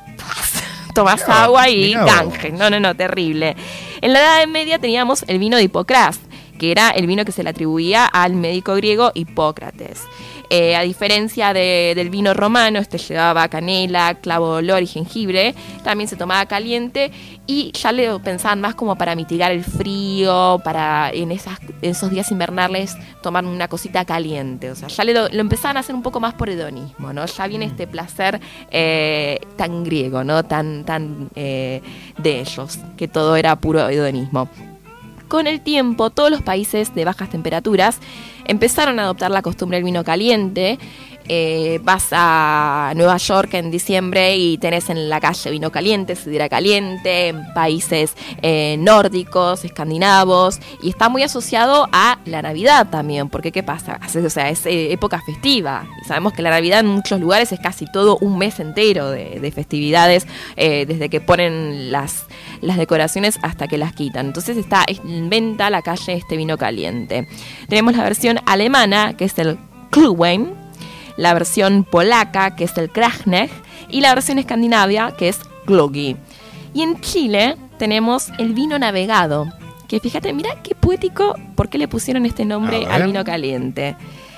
S2: tomás
S3: mirá,
S2: agua y
S3: ganges.
S2: No, no, no, terrible. En la Edad Media teníamos el vino de Hipocras, que era el vino que se le atribuía al médico griego Hipócrates. Eh, a diferencia de, del vino romano, este llevaba canela, clavo de olor y jengibre, también se tomaba caliente y ya le pensaban más como para mitigar el frío, para en, esas, en esos días invernales tomar una cosita caliente. O sea, ya le, lo, lo empezaban a hacer un poco más por hedonismo, ¿no? Ya viene este placer eh, tan griego, ¿no? Tan, tan eh, de ellos, que todo era puro hedonismo. Con el tiempo, todos los países de bajas temperaturas empezaron a adoptar la costumbre del vino caliente, eh, vas a Nueva York en diciembre y tenés en la calle vino caliente, sidra caliente, en países eh, nórdicos, escandinavos, y está muy asociado a la Navidad también, porque ¿qué pasa? O sea, es eh, época festiva, y sabemos que la Navidad en muchos lugares es casi todo un mes entero de, de festividades, eh, desde que ponen las, las decoraciones hasta que las quitan. Entonces está en venta la calle este vino caliente. Tenemos la versión alemana, que es el Glühwein, la versión polaca, que es el Krachnecht, y la versión escandinavia, que es Glöggi. Y en Chile tenemos el vino navegado, que fíjate, mira qué poético, ¿por qué le pusieron este nombre al vino caliente?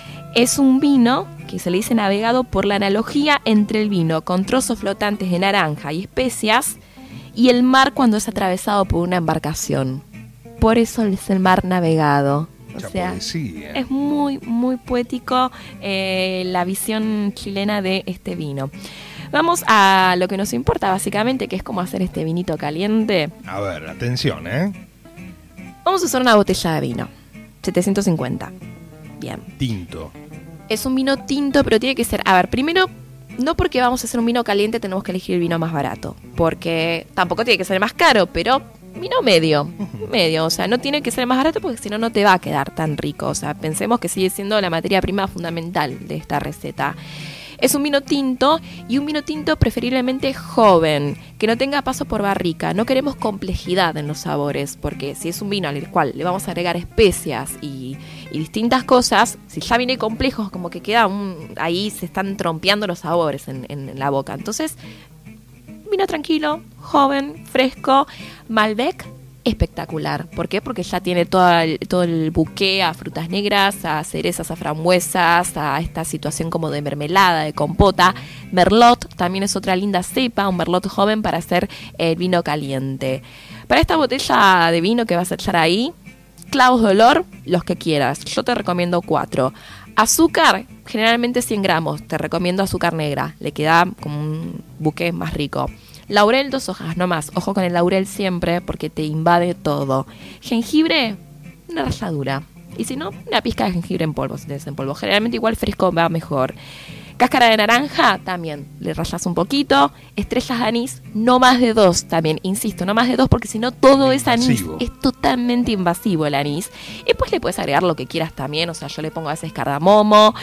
S2: Es un vino que se le dice navegado por la analogía entre el vino con trozos flotantes de naranja y especias y el mar cuando es atravesado por una embarcación. Por eso es el mar navegado. O
S3: Mucha
S2: sea,
S3: poesía.
S2: es muy, muy poético eh, la visión chilena de este vino. Vamos a lo que nos importa básicamente, que es cómo hacer este vinito caliente.
S3: A ver, atención, ¿eh?
S2: Vamos a usar una botella de vino, setecientos cincuenta. Bien.
S3: Tinto.
S2: Es un vino tinto, pero tiene que ser... A ver, primero, no porque vamos a hacer un vino caliente tenemos que elegir el vino más barato, porque tampoco tiene que ser más caro, pero... Vino medio, medio, o sea, no tiene que ser más barato porque si no, no te va a quedar tan rico. O sea, pensemos que sigue siendo la materia prima fundamental de esta receta. Es un vino tinto y un vino tinto preferiblemente joven, que no tenga paso por barrica. No queremos complejidad en los sabores, porque si es un vino al cual le vamos a agregar especias y, y distintas cosas, si ya viene complejo, como que queda un, ahí se están trompeando los sabores en, en, en la boca. Entonces... vino tranquilo, joven, fresco. Malbec, espectacular. ¿Por qué? Porque ya tiene todo el, todo el buqué a frutas negras, a cerezas, a frambuesas, a esta situación como de mermelada, de compota. Merlot también es otra linda cepa, un merlot joven para hacer el vino caliente. Para esta botella de vino que vas a echar ahí, clavos de olor, los que quieras. Yo te recomiendo cuatro. Azúcar, generalmente cien gramos. Te recomiendo azúcar negra. Le queda como un buque más rico. Laurel, dos hojas, no más. Ojo con el laurel siempre porque te invade todo. Jengibre, una ralladura. Y si no, una pizca de jengibre en polvo, si tenés en polvo. Generalmente igual fresco va mejor. Cáscara de naranja, también le rayas un poquito. Estrellas de anís, no más de dos también. Insisto, no más de dos porque si no todo es anís. Es totalmente invasivo el anís. Y después le puedes agregar lo que quieras también. O sea, yo le pongo a veces cardamomo.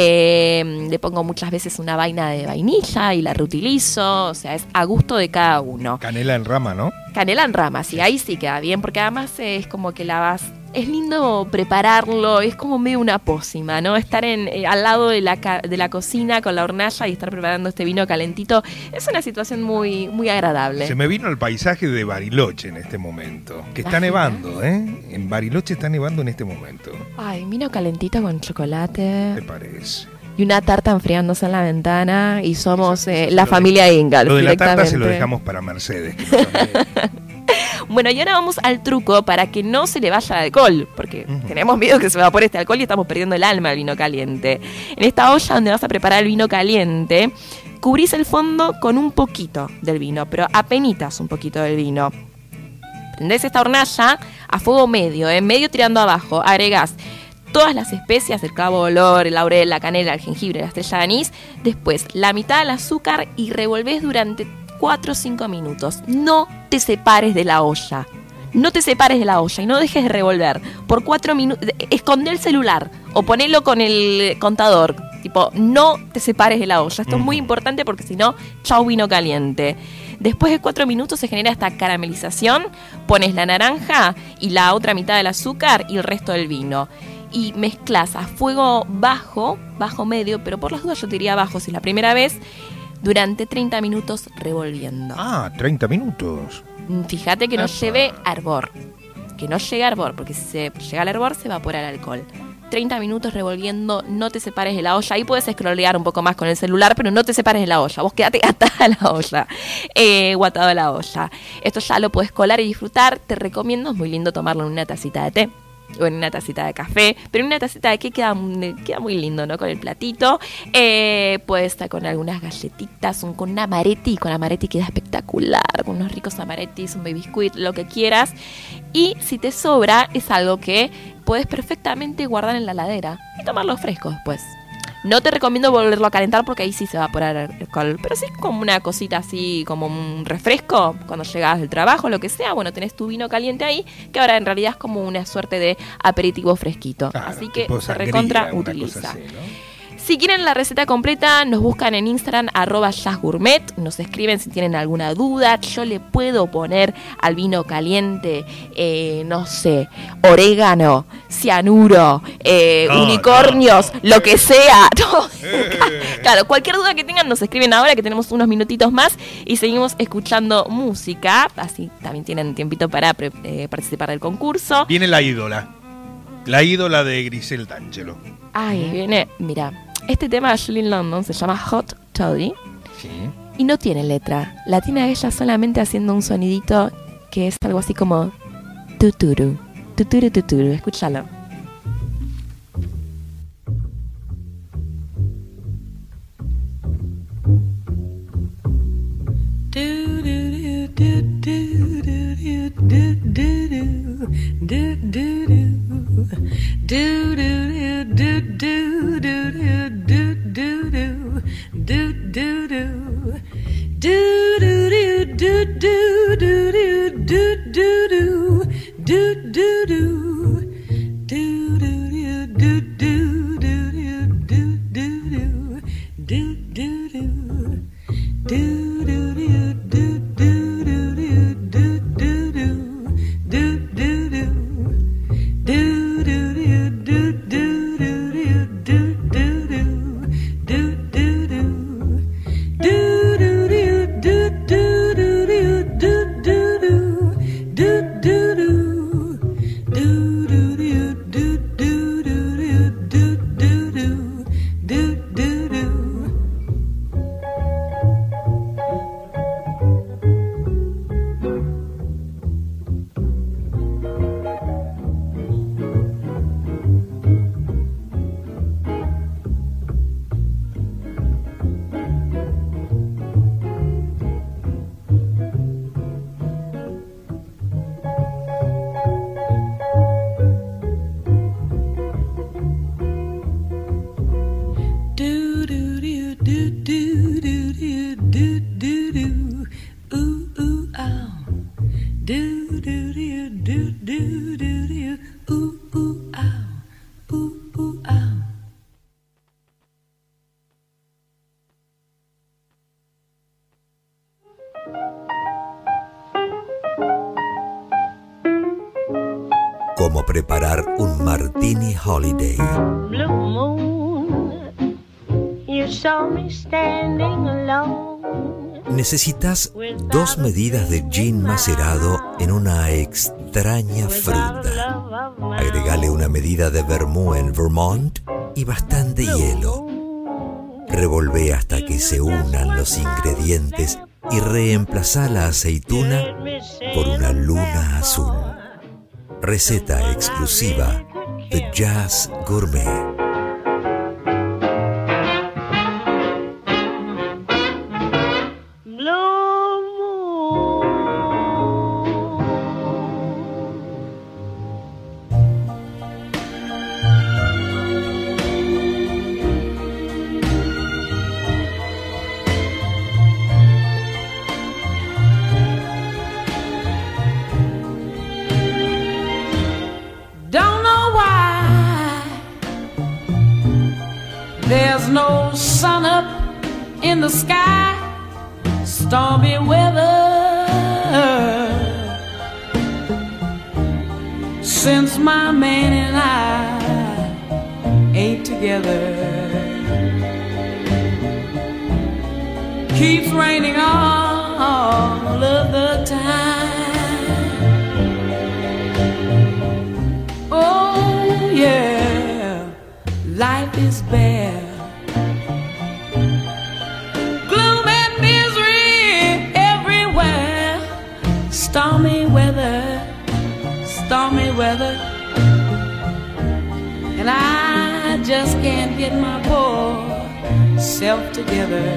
S2: Eh, le pongo muchas veces una vaina de vainilla y la reutilizo. O sea, es a gusto de cada uno.
S3: Canela en rama, ¿no?
S2: Canela en rama, sí, ahí sí queda bien. Porque además es como que la vas... Es lindo prepararlo, es como medio una pócima, ¿no? Estar en, eh, al lado de la, ca- de la cocina con la hornalla y estar preparando este vino calentito es una situación muy, muy agradable.
S3: Se me vino el paisaje de Bariloche en este momento, que está nevando, ¿eh? En Bariloche está nevando en este momento.
S2: Ay, vino calentito con chocolate.
S3: ¿Te parece?
S2: Y una tarta enfriándose en la ventana y somos eh, la familia Ingalls.
S3: Lo de la tarta se lo dejamos para Mercedes. Que no
S2: Bueno, y ahora vamos al truco para que no se le vaya el alcohol, porque uh-huh. tenemos miedo que se evapore este alcohol y estamos perdiendo el alma del vino caliente. En esta olla donde vas a preparar el vino caliente, cubrís el fondo con un poquito del vino, pero apenitas un poquito del vino. Prendés esta hornalla a fuego medio, en eh, medio tirando abajo, agregás todas las especias, el clavo de olor, el laurel, la canela, el jengibre, la estrella de anís, después la mitad del azúcar y revolvés durante cuatro o cinco minutos. No te separes de la olla. No te separes de la olla y no dejes de revolver. Por cuatro minutos, escondé el celular o ponelo con el contador. Tipo, no te separes de la olla. Esto uh-huh. es muy importante porque si no, chau vino caliente. Después de cuatro minutos se genera esta caramelización. Pones la naranja y la otra mitad del azúcar y el resto del vino. Y mezclas a fuego bajo, bajo medio, pero por las dudas yo te diría bajo si es la primera vez, durante treinta minutos revolviendo.
S3: Ah, treinta minutos.
S2: Fíjate que no
S3: Epa.
S2: lleve hervor. Que no llegue a hervor, porque si se llega al hervor se evapora el alcohol. treinta minutos revolviendo, no te separes de la olla. Ahí puedes scrollear un poco más con el celular, pero no te separes de la olla. Vos quedate atada a la olla, eh, o atado a la olla. Esto ya lo puedes colar y disfrutar. Te recomiendo, es muy lindo tomarlo en una tacita de té o en una tacita de café, pero en una tacita de té queda, queda muy lindo, ¿no? Con el platito, eh, puede estar con algunas galletitas, un, con un amaretti, con amaretti queda espectacular, con unos ricos amarettis, un baby squid, lo que quieras, y si te sobra, es algo que puedes perfectamente guardar en la heladera y tomarlo fresco después. No te recomiendo volverlo a calentar porque ahí sí se va a evaporar el alcohol. Pero sí como una cosita así, como un refresco, cuando llegas del trabajo, lo que sea. Bueno, tenés tu vino caliente ahí, que ahora en realidad es como una suerte de aperitivo fresquito.
S3: Claro,
S2: así que
S3: tipo
S2: se
S3: sangría,
S2: recontra
S3: una
S2: utiliza.
S3: cosa así, ¿no?
S2: Si quieren la receta completa, nos buscan en Instagram, arroba jazzgourmet, nos escriben si tienen alguna duda. Yo le puedo poner al vino caliente, eh, no sé, orégano, cianuro, eh,
S12: No,
S2: unicornios,
S12: no.
S2: lo que sea. No. Claro, cualquier duda que tengan nos escriben ahora, que tenemos unos minutitos más y seguimos escuchando música. Así también tienen tiempito para pre- eh, participar del concurso.
S3: Viene la ídola. La ídola de Grisel D'Angelo.
S2: Ay, viene, mira, este tema de Julie London se llama Hot Toddy
S3: Sí.
S2: y no tiene letra. La tiene a ella solamente haciendo un sonidito que es algo así como tuturu, tuturu, tuturu. Escúchalo.
S1: Cómo preparar un Martini Holiday.
S5: Blue moon, you saw me standing alone.
S1: Necesitas dos medidas de gin macerado en una extraña fruta. Agregale una medida de vermouth en Vermont y bastante hielo. Revolvé hasta que se unan los ingredientes y reemplazá la aceituna por una luna azul. Receta exclusiva de Jazz Gourmet.
S12: There's no sun up in the sky, stormy weather. Since my man and I ain't together, keeps raining all of the time. Oh yeah, life is bare. Gloom and misery everywhere. Stormy weather, stormy weather. And I just can't get my poor self together.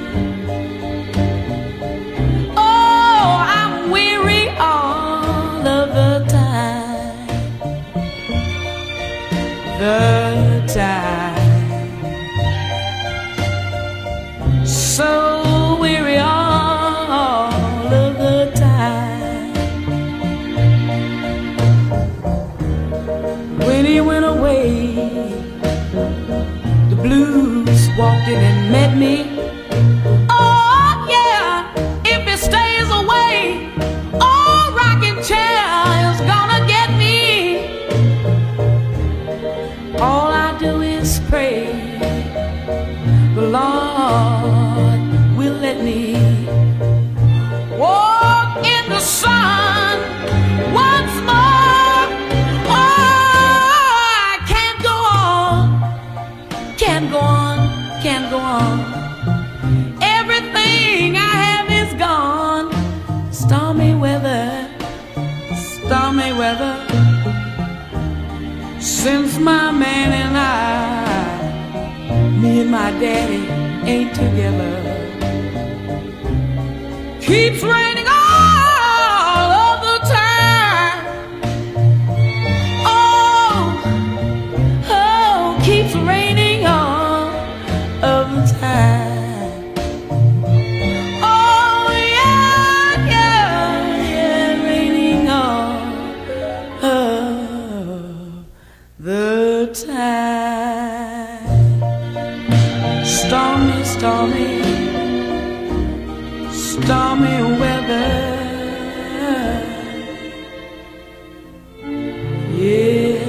S12: Oh, I'm weary all of the time. The time. expected and met me. Oh yeah, if it stays away, oh rocking chair is gonna get me. All I do is pray the Lord will let me walk in the sun once more. Oh, I can't go on, can't go on, can't go on. Everything I have is gone. Stormy weather, stormy weather. Since my man and I, me and my daddy ain't together. Keeps raining all of the time. Oh, oh, keeps raining all of the time. Oh, yeah, yeah, yeah, raining all of the time. Stormy, stormy, stormy weather. Yeah.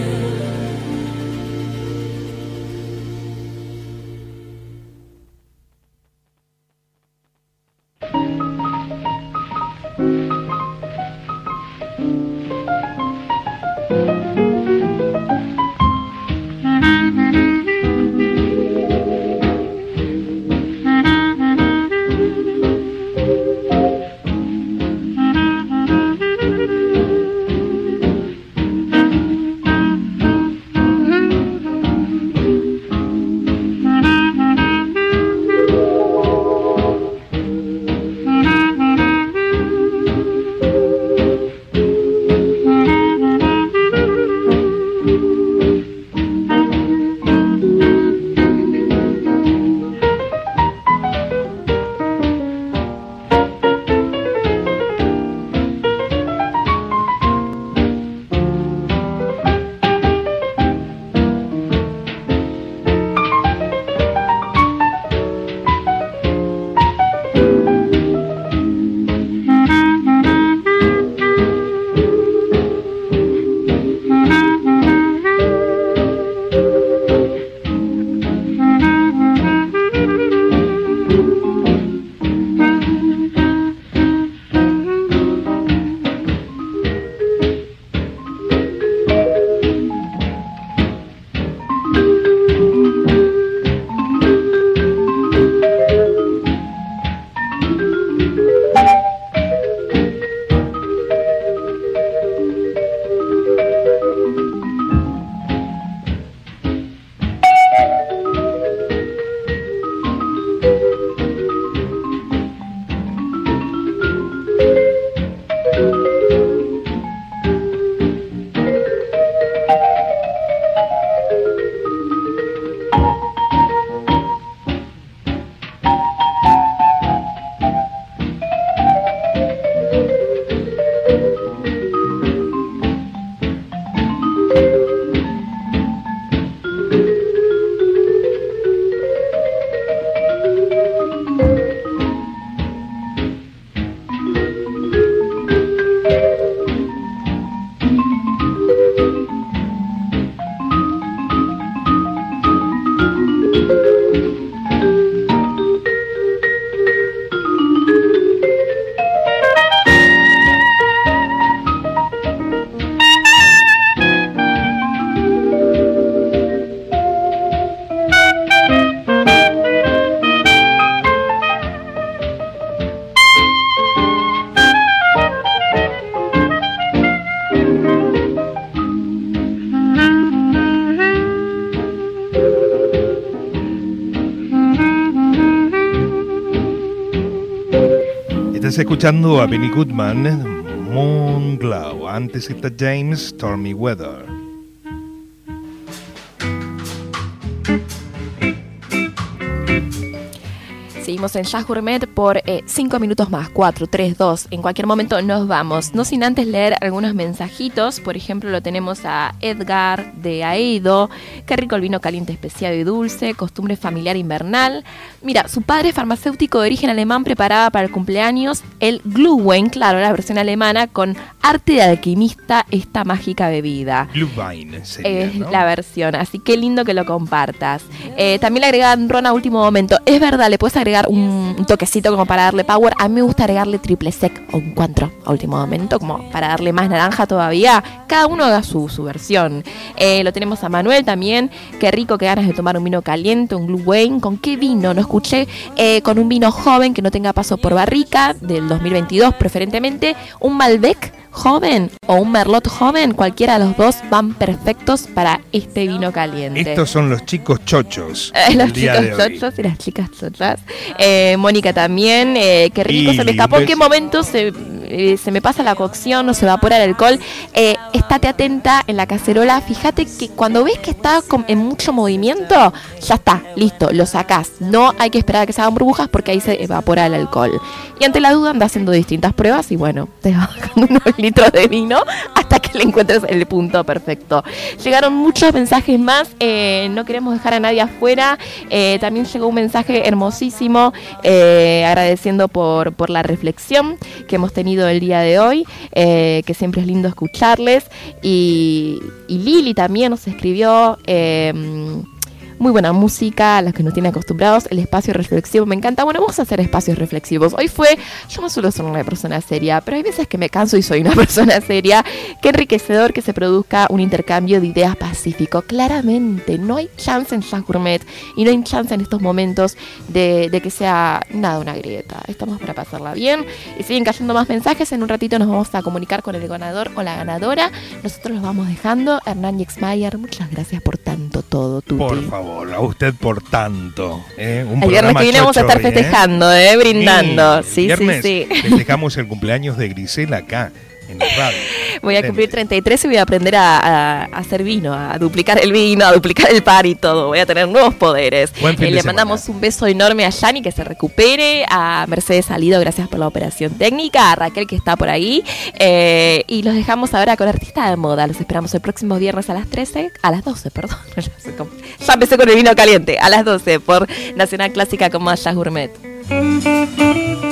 S3: Estás escuchando a Benny Goodman, Moon Glow. Antes está James, Stormy Weather.
S2: seguimos en Jazz Gourmet por cinco minutos más, cuatro, tres, dos. En cualquier momento nos vamos. No sin antes leer algunos mensajitos. Por ejemplo, lo tenemos a Edgar de Aedo. Qué rico el vino caliente, especiado y dulce. Costumbre familiar invernal. Mira, su padre farmacéutico de origen alemán preparaba para el cumpleaños el Glühwein, claro, la versión alemana, con arte de alquimista esta mágica bebida.
S3: Glühwein sería,
S2: Es
S3: ¿no?
S2: la versión, así que lindo que lo compartas. Eh, también le agregan ron a último momento. Es verdad, le puedes agregar un, un toquecito como para darle power. A mí me gusta agregarle triple sec o un cuatro a último momento, como para darle más naranja todavía. Cada uno haga su, su versión. Eh, lo tenemos a Manuel también. Qué rico, qué ganas de tomar un vino caliente, un Glühwein. ¿Con qué vino? No escuché. Eh, con un vino joven que no tenga paso por barrica, del dos mil veintidós preferentemente. Un Malbec joven o un Merlot joven, cualquiera de los dos van perfectos para este vino caliente.
S3: Estos son los chicos chochos.
S2: Eh, los
S3: del día
S2: chicos
S3: de hoy.
S2: chochos y las chicas chochas. Eh, Mónica también, eh, qué rico,
S3: Y
S2: se me escapó en
S3: ves-
S2: qué momento se, eh, se me pasa la cocción o se evapora el alcohol. Eh, estate atenta en la cacerola, fíjate que cuando ves que está con- en mucho movimiento, ya está, listo, lo sacás. No hay que esperar a que se hagan burbujas porque ahí se evapora el alcohol. Y ante la duda anda haciendo distintas pruebas y bueno, te vas bajando unos litros de vino hasta que le encuentres el punto perfecto. Llegaron muchos mensajes más, eh, no queremos dejar a nadie afuera. Eh, también llegó un mensaje hermosísimo eh, agradeciendo por, por la reflexión que hemos tenido el día de hoy, eh, que siempre es lindo escucharles. Y, y Lili también nos escribió... Eh, muy buena música, a los que nos tienen acostumbrados, el espacio reflexivo me encanta. Bueno, vamos a hacer espacios reflexivos. Hoy fue, yo no suelo ser una persona seria, pero hay veces que me canso y soy una persona seria. Qué enriquecedor que se produzca un intercambio de ideas pacífico. Claramente, no hay chance en Jazz Gourmet y no hay chance en estos momentos de, de que sea nada una grieta. Estamos para pasarla bien y siguen cayendo más mensajes. En un ratito nos vamos a comunicar con el ganador o la ganadora. Nosotros los vamos dejando. Hernán Yexmayer, muchas gracias por tanto todo, Tuti.
S3: Por favor, a usted por tanto. ¿eh? Un
S2: El viernes
S3: programa
S2: que viene vamos a
S3: chocho
S2: estar
S3: hoy, ¿eh?
S2: festejando, ¿eh? Brindando.
S3: Sí,
S2: Sí,
S3: el
S2: sí,
S3: viernes
S2: sí.
S3: festejamos el cumpleaños de Grisel acá, en la radio.
S2: Voy a cumplir treinta y tres y voy a aprender a, a- a hacer vino, a duplicar el vino, a duplicar el par y todo. Voy a tener nuevos poderes.
S3: Buen fin
S2: Eh,
S3: de
S2: le
S3: semana.
S2: mandamos un beso enorme a Yani, que se recupere, a Mercedes Salido, gracias por la operación técnica, a Raquel, que está por ahí. Eh, y los dejamos ahora con Artista de Moda. Los esperamos el próximo viernes a las trece, a las doce, perdón. Ya sé cómo- ya empecé con el vino caliente, a las doce por Nacional Clásica con más Jazz Gourmet.